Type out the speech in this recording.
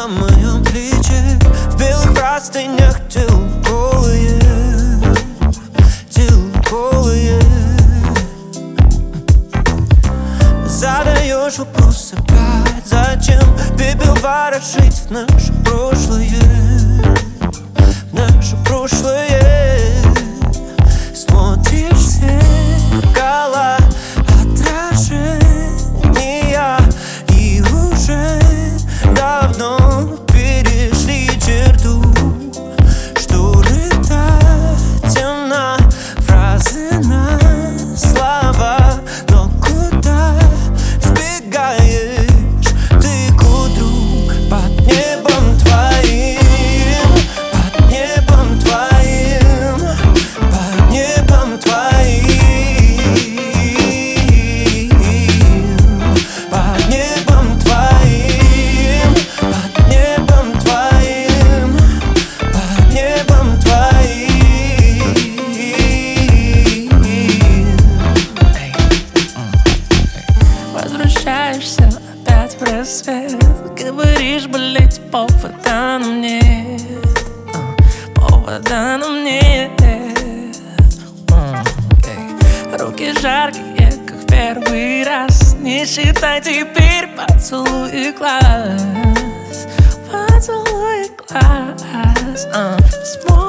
на моем плече, в белых простынях теплые, теплые. Задаешь вопрос опять: зачем пепел ворошить в наше прошлое, в наше прошлое? Смотришь в зеркало отражения и уже давно перешли черту, что летательно фразы на слова. Но куда сбегаешь ты к утру? Под небом твоим, под небом твоим, под небом твоим, под небом твоим, под небом твоим, под небом твоим. Возвращаешься опять в рассвет, говоришь, болеть повода, но нет, повода, но нет. Руки жаркие, как в первый раз. Не считай теперь поцелуй глаз, поцелуй глаз.